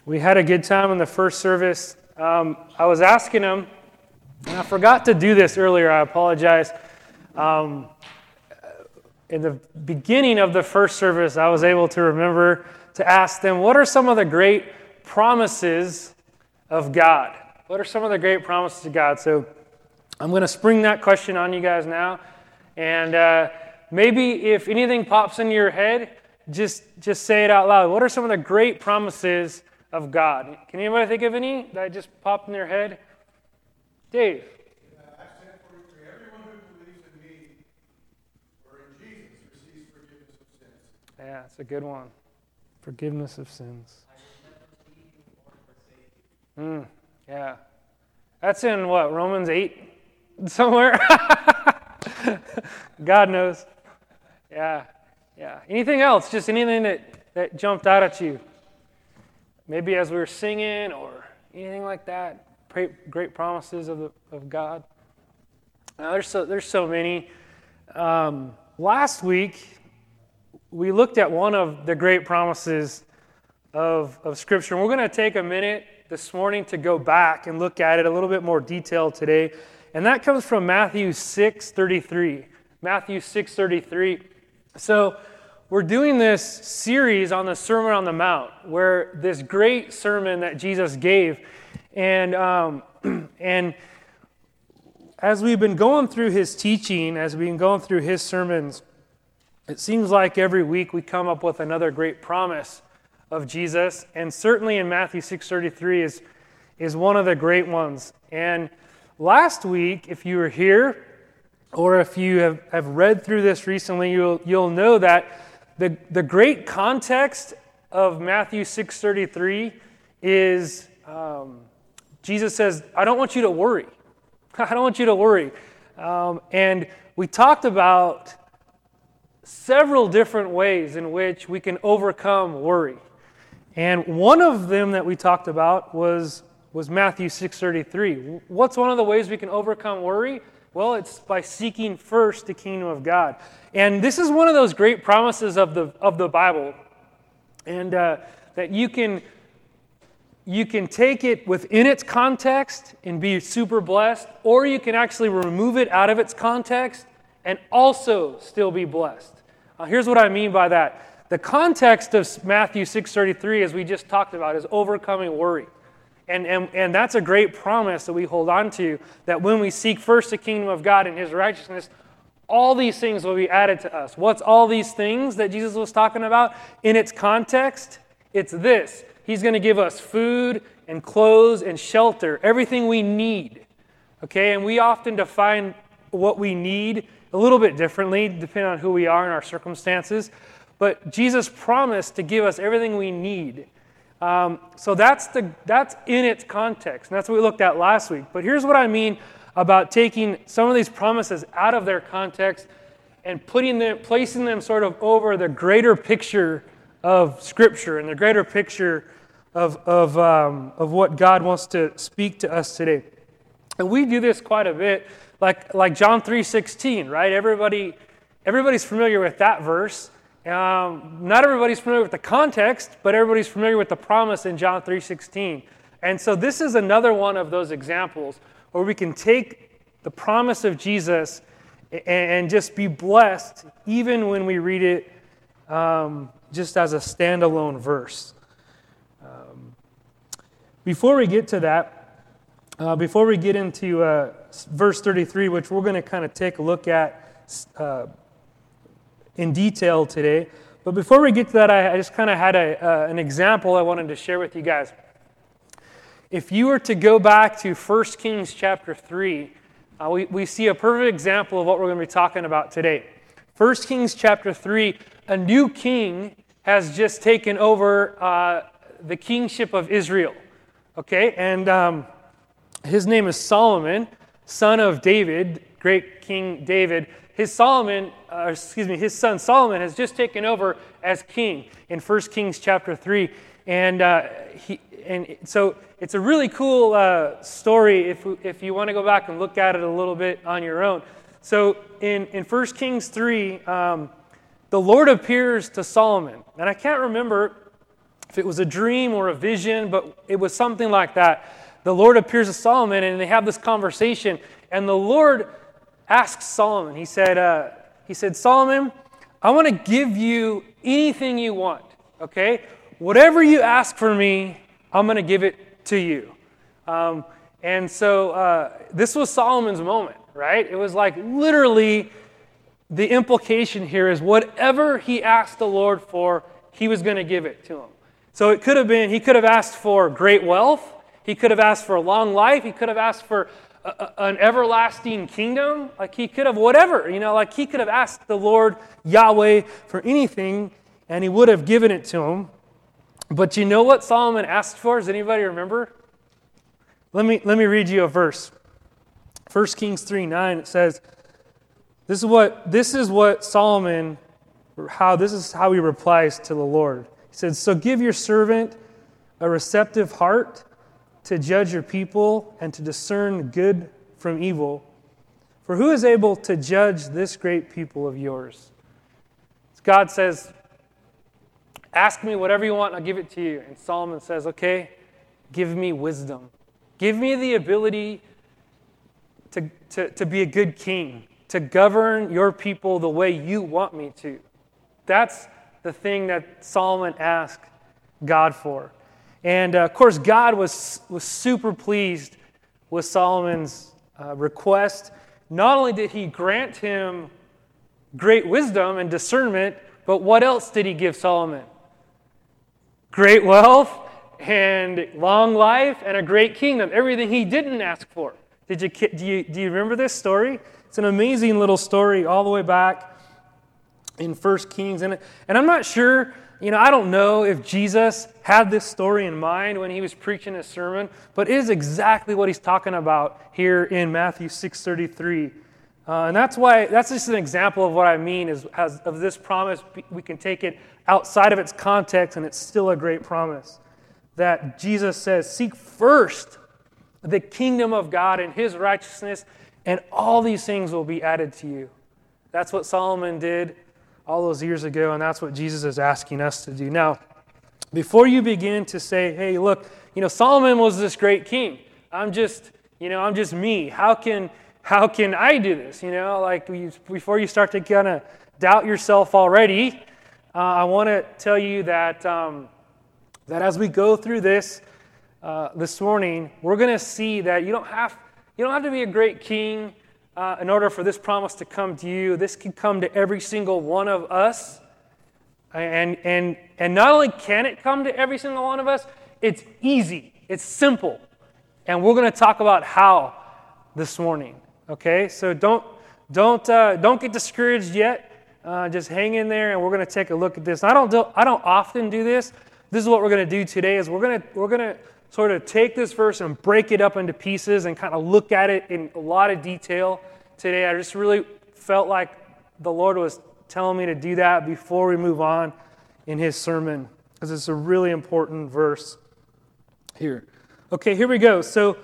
We had a good time in the first service. I was asking him, and I forgot to do this earlier, I apologize. In the beginning of the first service, I was able to remember to ask them, what are some of the great promises of God? What are some of the great promises of God? So I'm going to spring that question on you guys now. And maybe if anything pops into your head, just say it out loud. What are some of the great promises of God? Can anybody think of any that just popped in their head? Dave. Acts 10:43. Everyone who believes in me or in Jesus receives forgiveness of sins. Yeah, it's a good one. Forgiveness of sins. Yeah. That's in what, Romans 8 somewhere? God knows. Yeah. Anything else? Just anything that jumped out at you? Maybe as we were singing or anything like that? Great promises of God. There's so many. Last week, we looked at one of the great promises of Scripture. And we're going to take a minute this morning to go back and look at it a little bit more detailed today. And that comes from Matthew 6:33. Matthew 6:33. So we're doing this series on the Sermon on the Mount, where this great sermon that Jesus gave. And as we've been going through his teaching, as we've been going through his sermons, it seems like every week we come up with another great promise of Jesus. And certainly in Matthew 6:33 is one of the great ones. And last week, if you were here, or if you have read through this recently, you'll know that the great context of Matthew 6:33 is Jesus says, I don't want you to worry. I don't want you to worry. And we talked about several different ways in which we can overcome worry. And one of them that we talked about was Matthew 6:33. What's one of the ways we can overcome worry? Well, it's by seeking first the kingdom of God. And this is one of those great promises of the Bible. And that you can take it within its context and be super blessed, or you can actually remove it out of its context and also still be blessed. Here's what I mean by that. The context of Matthew 6:33, as we just talked about, is overcoming worry. And that's a great promise that we hold on to, that when we seek first the kingdom of God and his righteousness, all these things will be added to us. What's all these things that Jesus was talking about? In its context, it's this. He's going to give us food and clothes and shelter, everything we need. Okay, and we often define what we need a little bit differently, depending on who we are and our circumstances. But Jesus promised to give us everything we need. So that's in its context, and that's what we looked at last week. But here's what I mean about taking some of these promises out of their context and placing them sort of over the greater picture of Scripture and the greater picture of what God wants to speak to us today. And we do this quite a bit, like John 3:16, right? Everybody's familiar with that verse. Not everybody's familiar with the context, but everybody's familiar with the promise in John 3:16. And so this is another one of those examples where we can take the promise of Jesus and just be blessed even when we read it just as a standalone verse. Before we get to that, before we get into verse 33, which we're going to kind of take a look at in detail today. But before we get to that, I just kind of had an example I wanted to share with you guys. If you were to go back to 1 Kings chapter 3, we see a perfect example of what we're going to be talking about today. 1 Kings chapter 3, a new king has just taken over the kingship of Israel. Okay, and his name is Solomon, son of David, great King David. His son Solomon has just taken over as king in 1 Kings chapter 3. And so it's a really cool story if you want to go back and look at it a little bit on your own. So in 1 Kings 3, the Lord appears to Solomon. And I can't remember if it was a dream or a vision, but it was something like that. The Lord appears to Solomon, and they have this conversation, and the Lord asks Solomon, he said, Solomon, I want to give you anything you want, okay? Whatever you ask for me, I'm going to give it to you. And so this was Solomon's moment, right? It was like literally the implication here is whatever he asked the Lord for, he was going to give it to him. So it could have been, he could have asked for great wealth. He could have asked for a long life. He could have asked for an everlasting kingdom. Like he could have whatever, like he could have asked the Lord Yahweh for anything, and he would have given it to him. But you know what Solomon asked for? Does anybody remember? Let me read you a verse. 1 Kings 3:9, it says, this is what Solomon, this is how he replies to the Lord. He said, so give your servant a receptive heart to judge your people and to discern good from evil. For who is able to judge this great people of yours? God says, ask me whatever you want, I'll give it to you. And Solomon says, okay, give me wisdom. Give me the ability to be a good king, to govern your people the way you want me to. That's the thing that Solomon asked God for. And of course, God was super pleased with Solomon's request. Not only did he grant him great wisdom and discernment, but what else did he give Solomon? Great wealth and long life and a great kingdom. Everything he didn't ask for. Do you remember this story? It's an amazing little story all the way back in 1 Kings. And I'm not sure, I don't know if Jesus had this story in mind when he was preaching his sermon, but it is exactly what he's talking about here in Matthew 6:33. And that's just an example of what I mean of this promise. We can take it outside of its context, and it's still a great promise. That Jesus says, seek first the kingdom of God and his righteousness, and all these things will be added to you. That's what Solomon did all those years ago, and that's what Jesus is asking us to do. Now, before you begin to say, hey, look, Solomon was this great king. I'm just me. How can I do this? Before you start to kind of doubt yourself already, I want to tell you that that as we go through this morning, we're going to see that you don't have to be a great king in order for this promise to come to you. This can come to every single one of us. And not only can it come to every single one of us, it's easy. It's simple. And we're going to talk about how this morning. Okay? So don't get discouraged yet. Just hang in there, and we're going to take a look at this. I don't often do this. This is what we're going to do today. Is we're going to sort of take this verse and break it up into pieces and kind of look at it in a lot of detail today. I just really felt like the Lord was telling me to do that before we move on in his sermon, because it's a really important verse here. Okay, here we go. So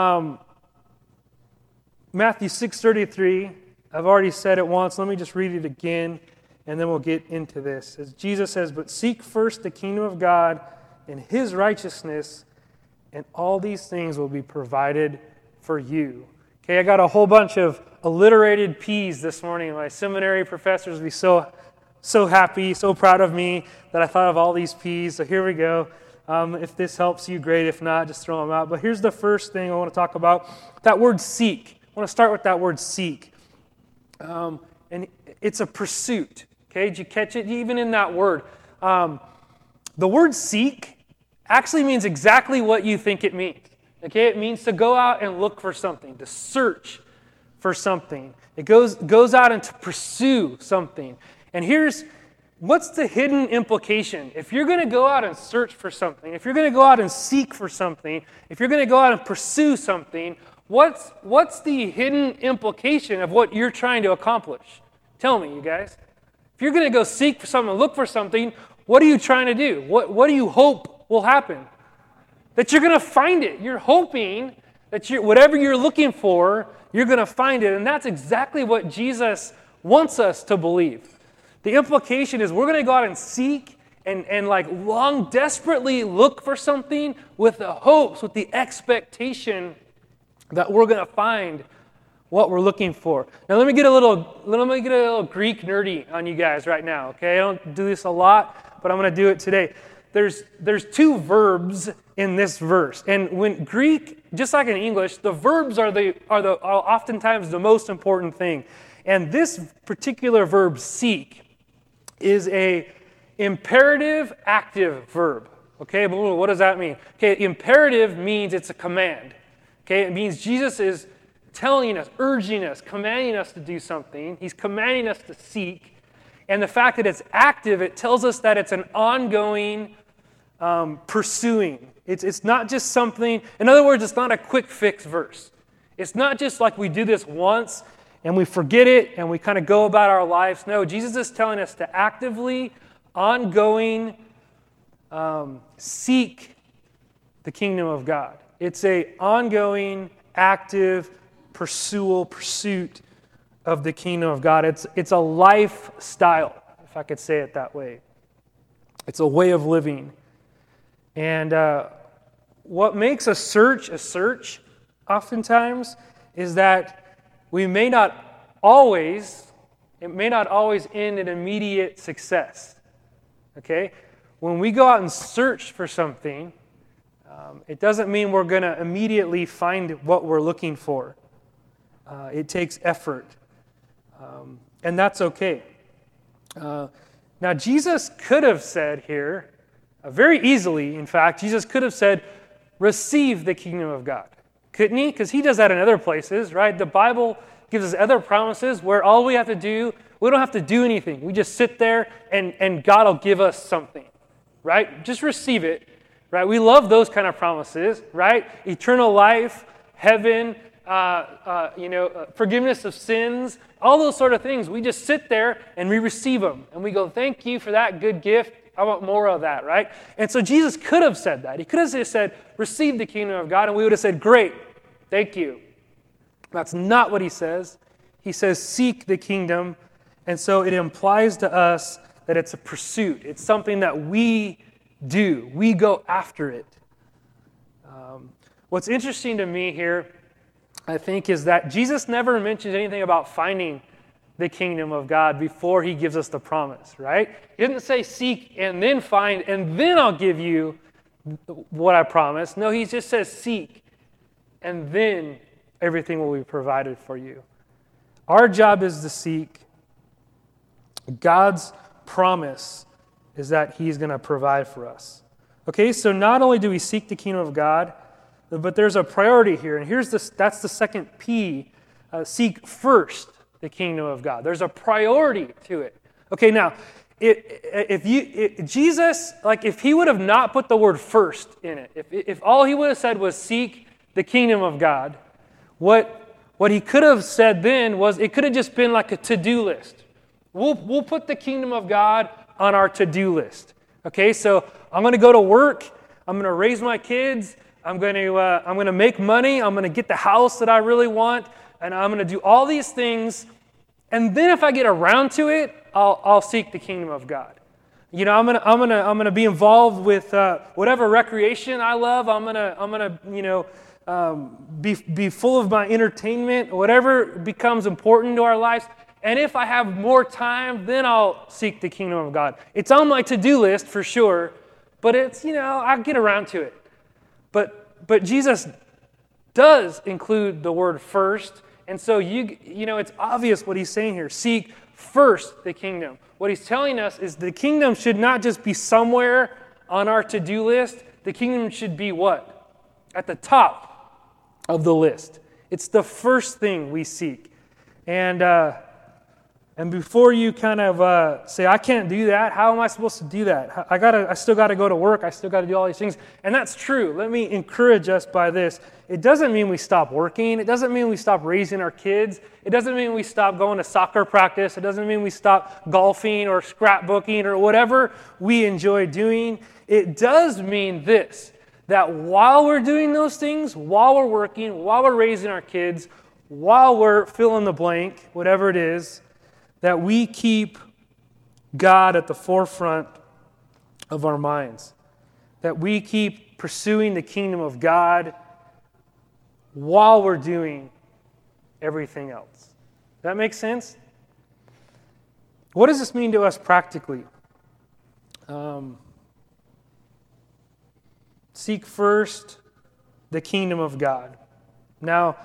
Matthew 6:33, I've already said it once. Let me just read it again, and then we'll get into this. As Jesus says, but seek first the kingdom of God and his righteousness, and all these things will be provided for you. Okay, I got a whole bunch of alliterated P's this morning. My seminary professors will be so happy, so proud of me that I thought of all these P's. So here we go. If this helps you, great. If not, just throw them out. But here's the first thing I want to talk about. That word seek. I want to start with that word seek. And it's a pursuit. Okay, did you catch it? Even in that word. The word seek actually means exactly what you think it means. Okay, it means to go out and look for something, to search for something. It goes out and to pursue something. And what's the hidden implication? If you're going to go out and search for something, if you're going to go out and seek for something, if you're going to go out and pursue something, what's the hidden implication of what you're trying to accomplish? Tell me, you guys. If you're going to go seek for something, look for something, what are you trying to do? What do you hope will happen? That you're going to find it. You're hoping that whatever you're looking for, you're going to find it. And that's exactly what Jesus wants us to believe. The implication is we're going to go out and seek and like long desperately look for something with the hopes, with the expectation that we're going to find what we're looking for. Now let me get a little Greek nerdy on you guys right now, okay? I don't do this a lot, but I'm going to do it today. There's two verbs in this verse. And when Greek, just like in English, the verbs are oftentimes the most important thing. And this particular verb, seek, is a imperative active verb. Okay, but what does that mean? Okay, imperative means it's a command. Okay, it means Jesus is telling us, urging us, commanding us to do something. He's commanding us to seek. And the fact that it's active, it tells us that it's an ongoing pursuing. It's not just something, in other words, it's not a quick fix verse. It's not just like we do this once and we forget it and we kind of go about our lives. No, Jesus is telling us to actively, ongoing, seek the kingdom of God. It's a ongoing, active pursuit of the kingdom of God. It's a lifestyle, if I could say it that way. It's a way of living. And what makes a search oftentimes is that it may not always end in immediate success. Okay? When we go out and search for something, it doesn't mean we're going to immediately find what we're looking for. It takes effort. And that's okay. Now, Jesus could have said here, very easily, in fact, Jesus could have said, receive the kingdom of God. Couldn't he? Because he does that in other places, right? The Bible gives us other promises where all we have to do, we don't have to do anything. We just sit there and God will give us something, right? Just receive it, right? We love those kind of promises, right? Eternal life, heaven, forgiveness of sins, all those sort of things. We just sit there and we receive them. And we go, thank you for that good gift. I want more of that, right? And so Jesus could have said that. He could have just said, receive the kingdom of God, and we would have said, great, thank you. That's not what he says. He says, seek the kingdom. And so it implies to us that it's a pursuit. It's something that we do. We go after it. What's interesting to me here, I think, is that Jesus never mentions anything about finding the kingdom of God before he gives us the promise, right? He didn't say seek and then find and then I'll give you what I promised. No, he just says seek and then everything will be provided for you. Our job is to seek. God's promise is that he's going to provide for us. Okay, so not only do we seek the kingdom of God, but there's a priority here. And that's the second P, seek first the kingdom of God. There's a priority to it. Okay, now, Jesus, like if he would have not put the word first in it, if all he would have said was seek the kingdom of God, what he could have said then was it could have just been like a to-do list. We'll put the kingdom of God on our to-do list. Okay, so I'm going to go to work. I'm going to raise my kids. I'm going to make money. I'm going to get the house that I really want, and I'm going to do all these things. And then if I get around to it, I'll seek the kingdom of God. You know, I'm gonna be involved with whatever recreation I love. I'm gonna be full of my entertainment, whatever becomes important to our lives. And if I have more time, then I'll seek the kingdom of God. It's on my to-do list for sure, but it's, I'll get around to it. But Jesus does include the word first, and so it's obvious what he's saying here. Seek first the kingdom. What he's telling us is the kingdom should not just be somewhere on our to-do list. The kingdom should be what? At the top of the list. It's the first thing we seek. And before you kind of say, I can't do that, how am I supposed to do that? I still got to go to work. I still got to do all these things. And that's true. Let me encourage us by this. It doesn't mean we stop working. It doesn't mean we stop raising our kids. It doesn't mean we stop going to soccer practice. It doesn't mean we stop golfing or scrapbooking or whatever we enjoy doing. It does mean this, that while we're doing those things, while we're working, while we're raising our kids, while we're fill in the blank, whatever it is, that we keep God at the forefront of our minds. That we keep pursuing the kingdom of God while we're doing everything else. Does that make sense? What does this mean to us practically? Seek first the kingdom of God. Now,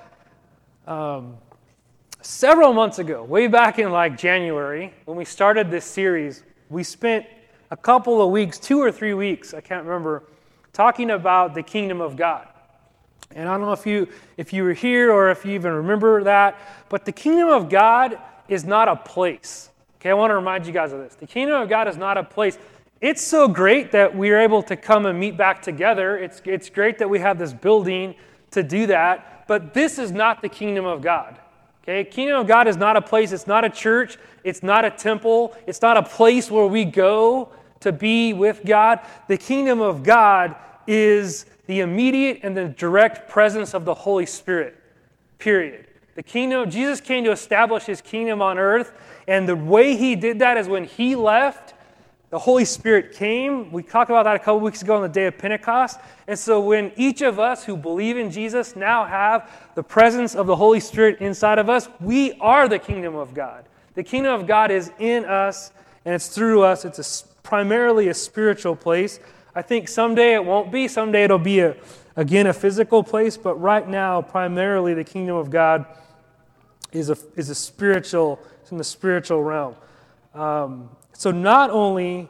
several months ago, way back in like January, when we started this series, we spent a couple of weeks, 2 or 3 weeks, I can't remember, talking about the kingdom of God. And I don't know if you were here or if you even remember that, but the kingdom of God is not a place. Okay, I want to remind you guys of this. The kingdom of God is not a place. It's so great that we're able to come and meet back together. It's great that we have this building to do that, but this is not the kingdom of God. Okay, kingdom of God is not a place. It's not a church. It's not a temple. It's not a place where we go to be with God. The kingdom of God is the immediate and the direct presence of the Holy Spirit, period. The kingdom, Jesus came to establish his kingdom on earth, and the way he did that is when he left, the Holy Spirit came. We talked about that a couple weeks ago on the day of Pentecost. And so when each of us who believe in Jesus now have the presence of the Holy Spirit inside of us, we are the kingdom of God. The kingdom of God is in us, and it's through us. It's primarily a spiritual place. I think someday it won't be. Someday it'll be, again, a physical place. But right now, primarily, the kingdom of God is a spiritual. It's in the spiritual realm. So not only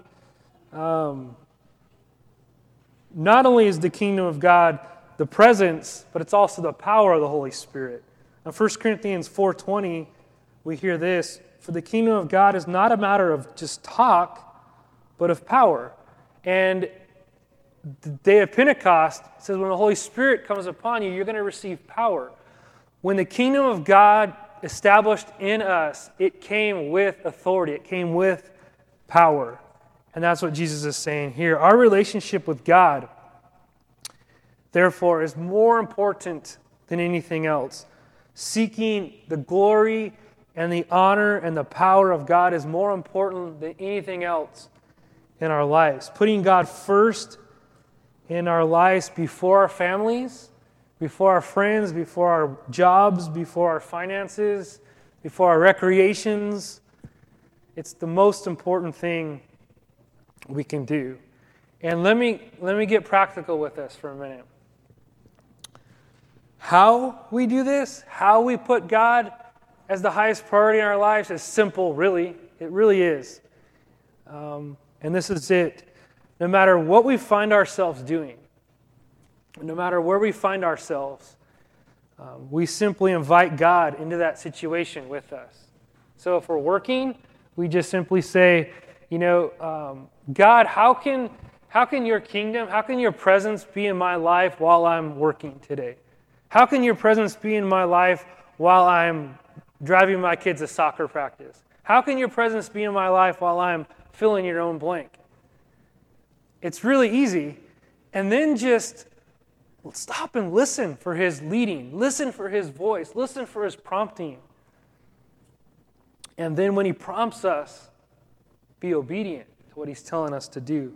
is the kingdom of God the presence, but it's also the power of the Holy Spirit. In 1 Corinthians 4:20, we hear this: "For the kingdom of God is not a matter of just talk, but of power." And the day of Pentecost says when the Holy Spirit comes upon you, you're going to receive power. When the kingdom of God established in us, it came with authority. It came with power. And that's what Jesus is saying here. Our relationship with God, therefore, is more important than anything else. Seeking the glory and the honor and the power of God is more important than anything else in our lives. Putting God first in our lives before our families, before our friends, before our jobs, before our finances, before our recreations. It's the most important thing we can do. And let me get practical with this for a minute. How we do this, how we put God as the highest priority in our lives is simple, really. It really is. And this is it. No matter what we find ourselves doing, no matter where we find ourselves, we simply invite God into that situation with us. So if we're working, we just simply say, God, how can your kingdom, how can your presence be in my life while I'm working today? How can your presence be in my life while I'm driving my kids to soccer practice? How can your presence be in my life while I'm filling your own blank? It's really easy. And then just stop and listen for his leading. Listen for his voice. Listen for his prompting. And then when he prompts us, be obedient to what he's telling us to do.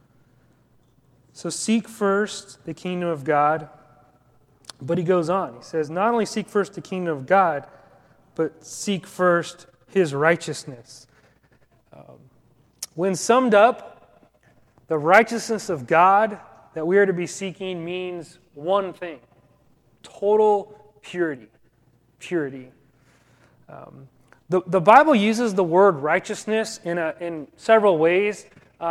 So seek first the kingdom of God. But he goes on. He says, not only seek first the kingdom of God, but seek first his righteousness. When summed up, the righteousness of God that we are to be seeking means one thing: total purity. Purity. The Bible uses the word righteousness in several ways.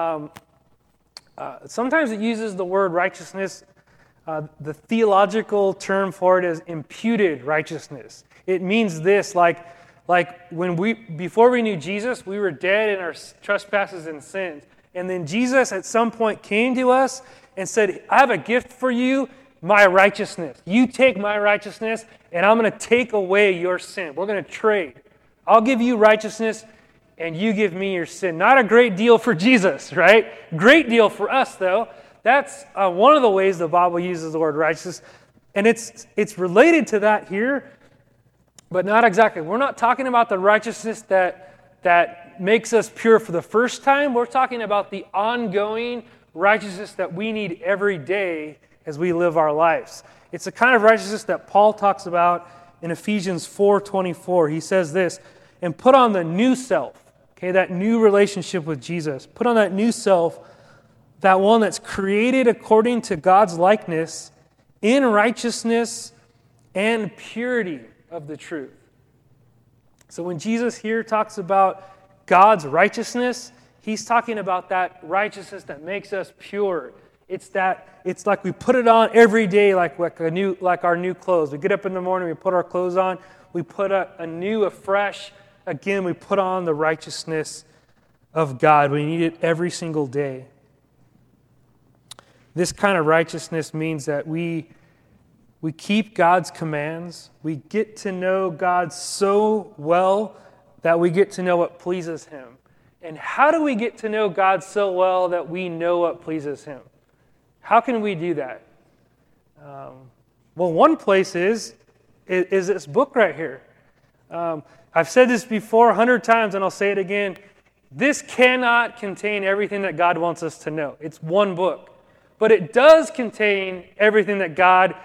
Sometimes it uses the word righteousness. The theological term for it is imputed righteousness. It means this, like before we knew Jesus, we were dead in our trespasses and sins. And then Jesus at some point came to us and said, I have a gift for you, my righteousness. You take my righteousness, and I'm going to take away your sin. We're going to trade. I'll give you righteousness, and you give me your sin. Not a great deal for Jesus, right? Great deal for us, though. That's one of the ways the Bible uses the word righteousness. And it's related to that here, but not exactly. We're not talking about the righteousness that makes us pure for the first time. We're talking about the ongoing righteousness that we need every day as we live our lives. It's the kind of righteousness that Paul talks about in Ephesians 4:24. He says this, and put on the new self, okay, that new relationship with Jesus. Put on that new self, that one that's created according to God's likeness in righteousness and purity of the truth. So when Jesus here talks about God's righteousness, he's talking about that righteousness that makes us pure. It's like we put it on every day like our new clothes. We get up in the morning, we put our clothes on, we put a fresh, again, we put on the righteousness of God. We need it every single day. This kind of righteousness means that we keep God's commands. We get to know God so well that we get to know what pleases Him. And how do we get to know God so well that we know what pleases Him? How can we do that? Well, one place is this book right here. I've said this before 100 times, and I'll say it again. This cannot contain everything that God wants us to know. It's one book. But it does contain everything that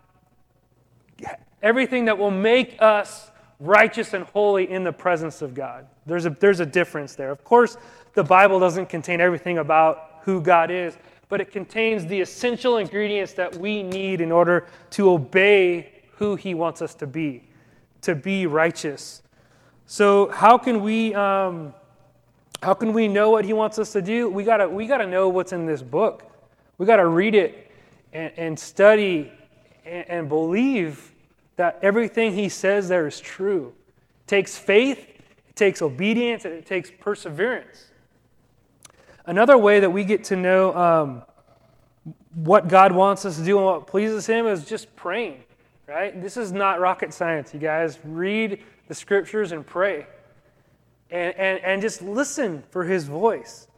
will make us righteous and holy in the presence of God. There's a difference there. Of course, the Bible doesn't contain everything about who God is, but it contains the essential ingredients that we need in order to obey who He wants us to be righteous. So how can we know what He wants us to do? We gotta know what's in this book. We got to read it and study and believe that everything He says there is true. It takes faith, it takes obedience, and it takes perseverance. Another way that we get to know what God wants us to do and what pleases Him is just praying, right? This is not rocket science, you guys. Read the Scriptures and pray. And just listen for His voice.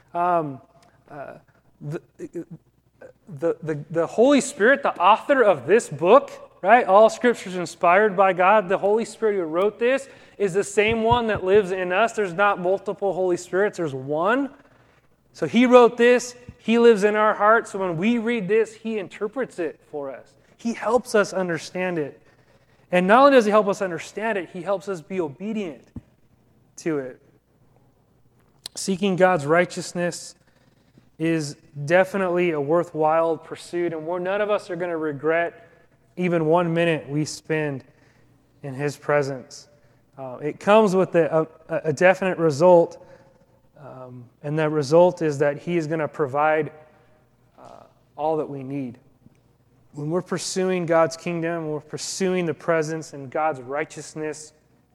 The Holy Spirit, the author of this book, right? All Scripture is inspired by God. The Holy Spirit who wrote this is the same one that lives in us. There's not multiple Holy Spirits. There's one. So He wrote this. He lives in our hearts. So when we read this, He interprets it for us. He helps us understand it. And not only does He help us understand it, He helps us be obedient to it. Seeking God's righteousness is definitely a worthwhile pursuit, and none of us are going to regret even 1 minute we spend in His presence. It comes with a definite result, and that result is that He is going to provide all that we need. When we're pursuing God's kingdom, when we're pursuing the presence and God's righteousness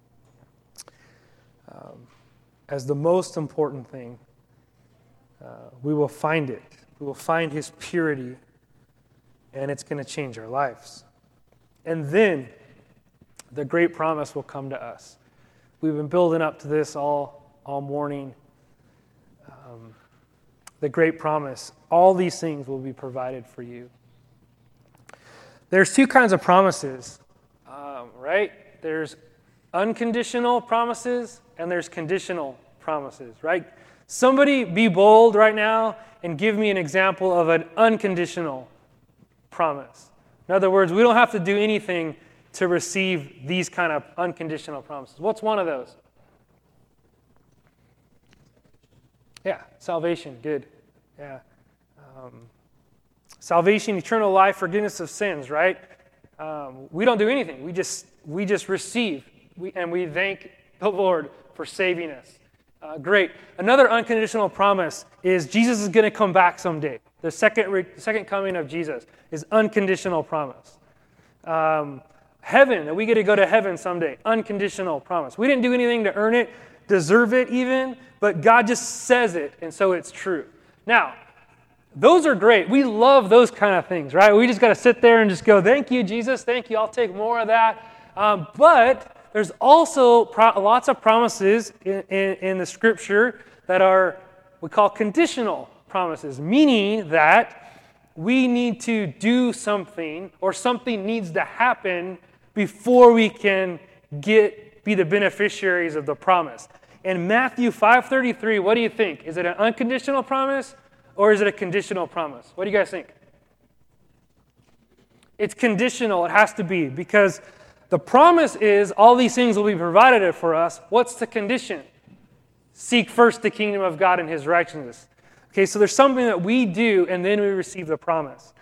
as the most important thing, we will find it. We will find His purity, and it's going to change our lives. And then the great promise will come to us. We've been building up to this all morning. The great promise. All these things will be provided for you. There's two kinds of promises, right? There's unconditional promises and there's conditional promises, right? Somebody be bold right now and give me an example of an unconditional promise. In other words, we don't have to do anything to receive these kind of unconditional promises. What's one of those? Yeah, salvation. Good. Yeah. Salvation, eternal life, forgiveness of sins, right? We don't do anything. We just receive. And we thank the Lord for saving us. Great. Another unconditional promise is Jesus is going to come back someday. The second coming of Jesus is unconditional promise. Heaven, that we get to go to heaven someday. Unconditional promise. We didn't do anything to earn it, deserve it even, but God just says it, and so it's true. Now, those are great. We love those kind of things, right? We just got to sit there and just go, thank you, Jesus. Thank you. I'll take more of that. But there's also lots of promises in the Scripture that we call conditional promises, meaning that we need to do something or something needs to happen before we can be the beneficiaries of the promise. In Matthew 5:33, what do you think? Is it an unconditional promise or is it a conditional promise? What do you guys think? It's conditional. It has to be, because the promise is all these things will be provided for us. What's the condition? Seek first the kingdom of God and his righteousness. Okay, so there's something that we do and then we receive the promise.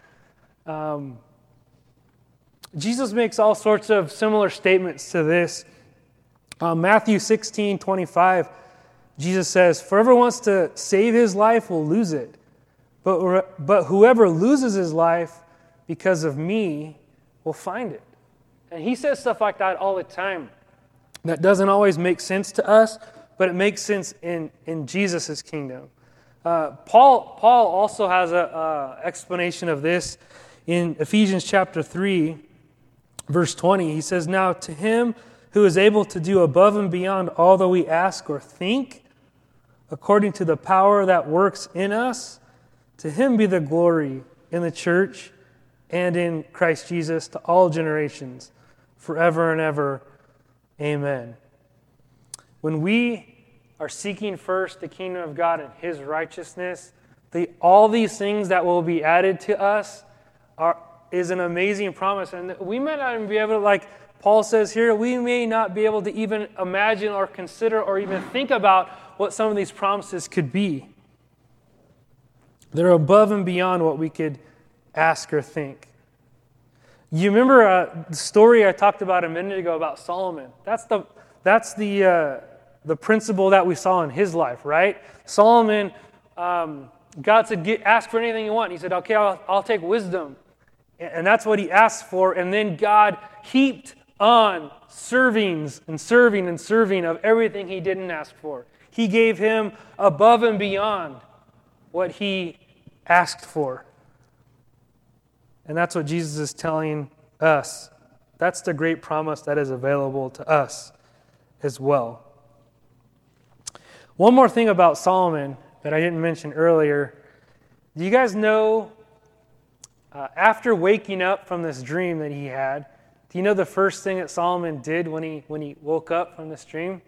Jesus makes all sorts of similar statements to this. Matthew 16:25, Jesus says, "For whoever wants to save his life will lose it. But whoever loses his life because of me will find it." And he says stuff like that all the time. That doesn't always make sense to us, but it makes sense in Jesus' kingdom. Paul also has an explanation of this in Ephesians chapter 3, verse 20. He says, "Now to him who is able to do above and beyond all that we ask or think, according to the power that works in us, to him be the glory in the church and in Christ Jesus to all generations, forever and ever. Amen." When we are seeking first the kingdom of God and his righteousness, all these things that will be added to us is an amazing promise. And we may not even be able to, like Paul says here, we may not be able to even imagine or consider or even think about what some of these promises could be. They're above and beyond what we could ask or think. You remember the story I talked about a minute ago about Solomon? That's the principle that we saw in his life, right? Solomon, God said, ask for anything you want. He said, okay, I'll take wisdom. And that's what he asked for. And then God heaped on servings and serving and serving of everything he didn't ask for. He gave him above and beyond what he asked for. And that's what Jesus is telling us. That's the great promise that is available to us as well. One more thing about Solomon that I didn't mention earlier. Do you guys know, after waking up from this dream that he had, do you know the first thing that Solomon did when he woke up from this dream?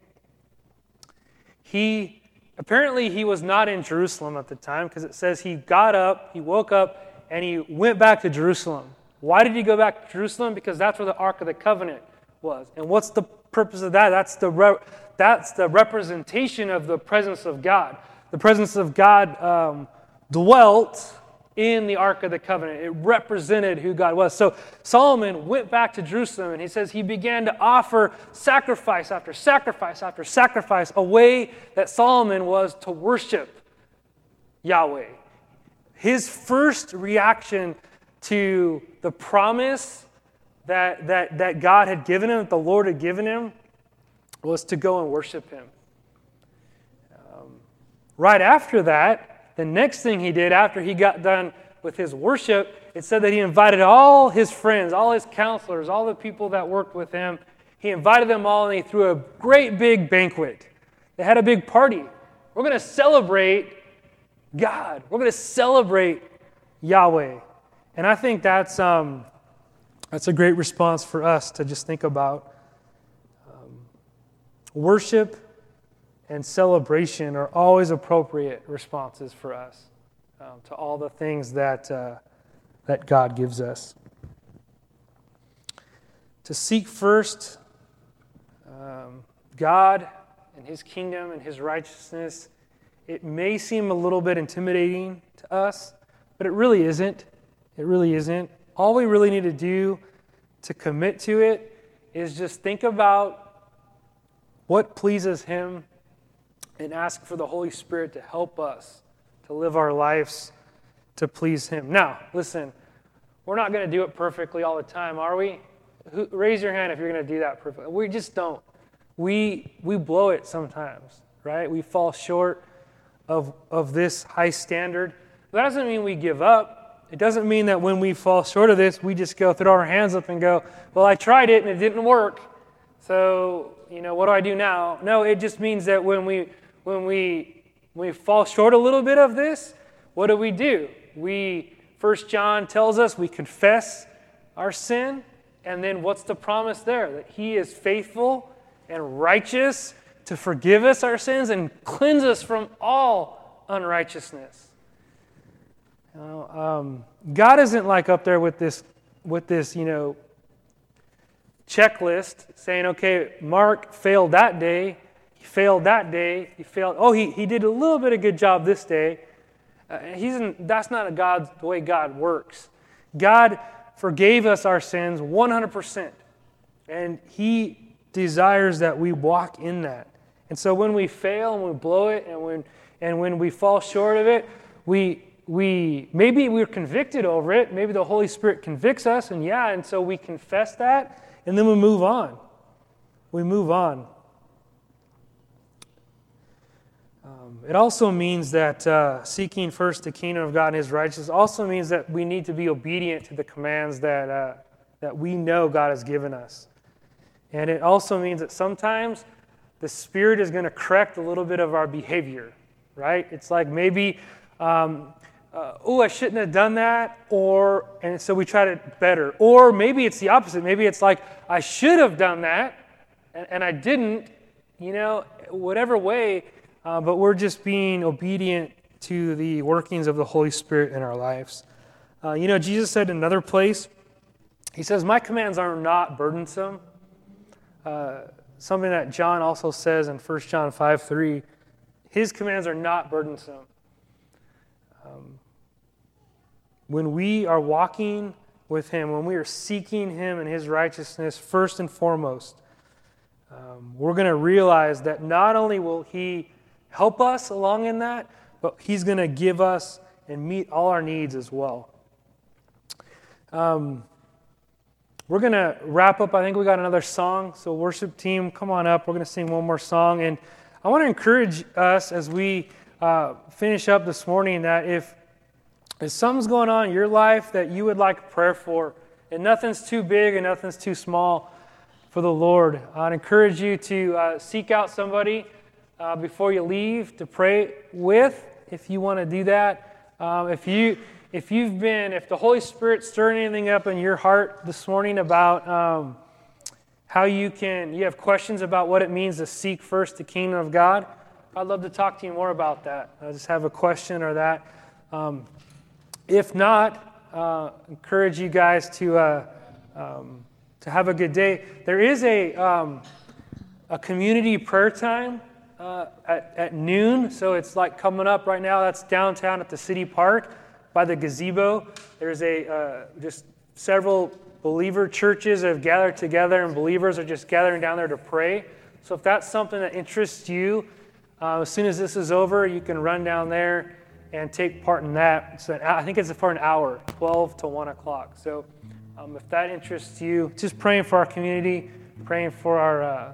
Apparently he was not in Jerusalem at the time, because it says he got up, he woke up, and he went back to Jerusalem. Why did he go back to Jerusalem? Because that's where the Ark of the Covenant was. And what's the purpose of that? That's the representation of the presence of God. The presence of God dwelt in the Ark of the Covenant. It represented who God was. So Solomon went back to Jerusalem, and he says he began to offer sacrifice after sacrifice after sacrifice, a way that Solomon was to worship Yahweh. His first reaction to the promise that God had given him, that the Lord had given him, was to go and worship him. Right after that, the next thing he did after he got done with his worship, it said that he invited all his friends, all his counselors, all the people that worked with him. He invited them all, and he threw a great big banquet. They had a big party. We're going to celebrate God. We're going to celebrate Yahweh. And I think that's a great response for us to just think about. Worship and celebration are always appropriate responses for us to all the things that God gives us. To seek first God and his kingdom and his righteousness, it may seem a little bit intimidating to us, but it really isn't. It really isn't. All we really need to do to commit to it is just think about what pleases him and ask for the Holy Spirit to help us to live our lives to please him. Now, listen, we're not going to do it perfectly all the time, are we? Raise your hand if you're going to do that perfectly. We just don't. We blow it sometimes, right? We fall short of this high standard. That doesn't mean we give up. It doesn't mean that when we fall short of this, we just go throw our hands up and go, well, I tried it and it didn't work. So, what do I do now? No, it just means that when we fall short a little bit of this, what do? 1 John tells us we confess our sin, and then what's the promise there? That he is faithful and righteous to forgive us our sins and cleanse us from all unrighteousness. God isn't like up there with this checklist saying, okay, Mark failed that day, he failed that day, he failed. Oh, he did a little bit of good job this day. That's not the way God works. God forgave us our sins 100%, and He desires that we walk in that. And so when we fail and we blow it, and when we fall short of it, maybe we're convicted over it. Maybe the Holy Spirit convicts us, and so we confess that, and then we move on. We move on. It also means that seeking first the kingdom of God and His righteousness also means that we need to be obedient to the commands that we know God has given us. And it also means that sometimes the Spirit is going to correct a little bit of our behavior, right? It's like maybe, I shouldn't have done that, and so we try to better. Or maybe it's the opposite. Maybe it's like, I should have done that, and I didn't, whatever way. But we're just being obedient to the workings of the Holy Spirit in our lives. Jesus said in another place, He says, my commands are not burdensome. Something that John also says in 1 John 5:3, His commands are not burdensome. When we are walking with Him, when we are seeking Him and His righteousness first and foremost, we're going to realize that not only will He help us along in that, but He's going to give us and meet all our needs as well. We're going to wrap up. I think we got another song. So worship team, come on up. We're going to sing one more song. And I want to encourage us as we finish up this morning that if something's going on in your life that you would like prayer for, and nothing's too big and nothing's too small for the Lord, I'd encourage you to seek out somebody before you leave to pray with, if you want to do that. If the Holy Spirit stirred anything up in your heart this morning about how you have questions about what it means to seek first the kingdom of God, I'd love to talk to you more about that. I just have a question or that. If not, encourage you guys to have a good day. There is a community prayer time at noon, so it's like coming up right now. That's downtown at the city park by the gazebo. There's just several believer churches that have gathered together, and believers are just gathering down there to pray. So if that's something that interests you, as soon as this is over, you can run down there and take part in that. So I think it's for an hour, 12 to 1 o'clock. So if that interests you, just praying for our community, praying for our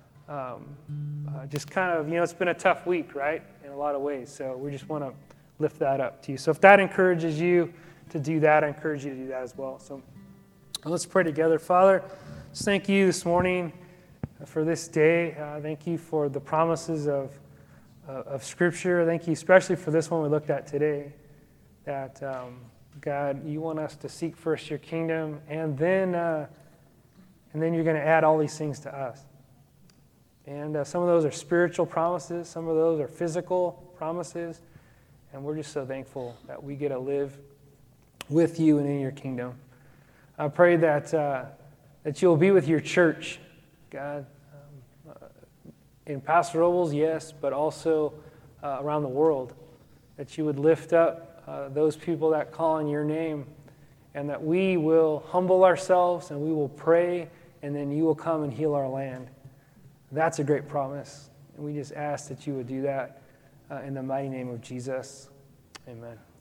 just kind of, it's been a tough week, right, in a lot of ways. So we just want to lift that up to you. So if that encourages you to do that, I encourage you to do that as well. So let's pray together. Father, just thank you this morning for this day. Thank you for the promises of Scripture. Thank you especially for this one we looked at today, that, God, you want us to seek first your kingdom, and then you're going to add all these things to us. And some of those are spiritual promises. Some of those are physical promises. And we're just so thankful that we get to live with you and in your kingdom. I pray that you'll be with your church, God, in Paso Robles, yes, but also around the world, that you would lift up those people that call on your name, and that we will humble ourselves and we will pray, and then you will come and heal our land. That's a great promise, and we just ask that you would do that in the mighty name of Jesus. Amen.